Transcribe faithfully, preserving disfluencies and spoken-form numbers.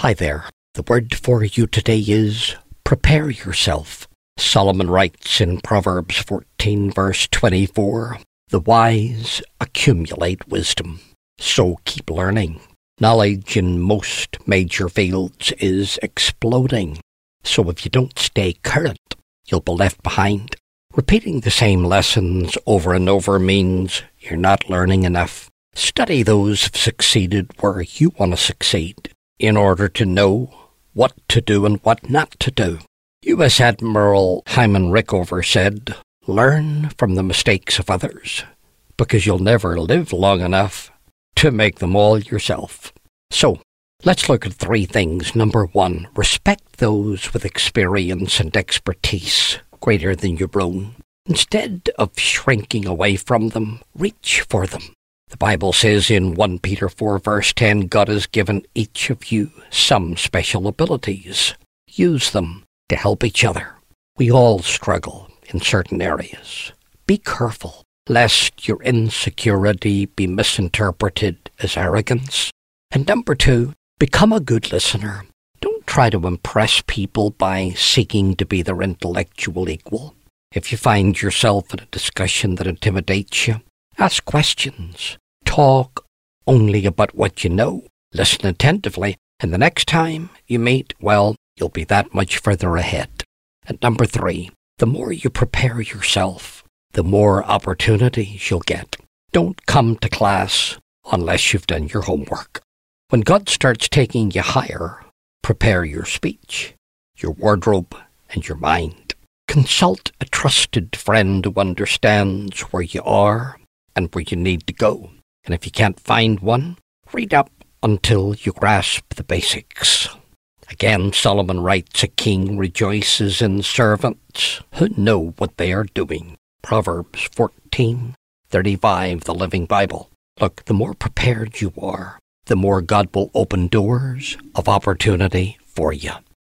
Hi there. The word for you today is prepare yourself. Solomon writes in Proverbs fourteen verse twenty-four, "The wise accumulate wisdom, so keep learning." Knowledge in most major fields is exploding, so if you don't stay current, you'll be left behind. Repeating the same lessons over and over means you're not learning enough. Study those who've succeeded where you want to succeed in order to know what to do and what not to do. U S Admiral Hyman Rickover said, "Learn from the mistakes of others, because you'll never live long enough to make them all yourself." So, let's look at three things. Number one, respect those with experience and expertise greater than your own. Instead of shrinking away from them, reach for them. The Bible says in First Peter four verse ten, God has given each of you some special abilities. Use them to help each other. We all struggle in certain areas. Be careful, lest your insecurity be misinterpreted as arrogance. And number two, become a good listener. Don't try to impress people by seeking to be their intellectual equal. If you find yourself in a discussion that intimidates you, ask questions. Talk only about what you know. Listen attentively, and the next time you meet, well, you'll be that much further ahead. And number three, the more you prepare yourself, the more opportunities you'll get. Don't come to class unless you've done your homework. When God starts taking you higher, prepare your speech, your wardrobe, and your mind. Consult a trusted friend who understands where you are and where you need to go. And if you can't find one, read up until you grasp the basics. Again, Solomon writes, "A king rejoices in servants who know what they are doing." Proverbs fourteen thirty-five, the Living Bible. Look, the more prepared you are, the more God will open doors of opportunity for you.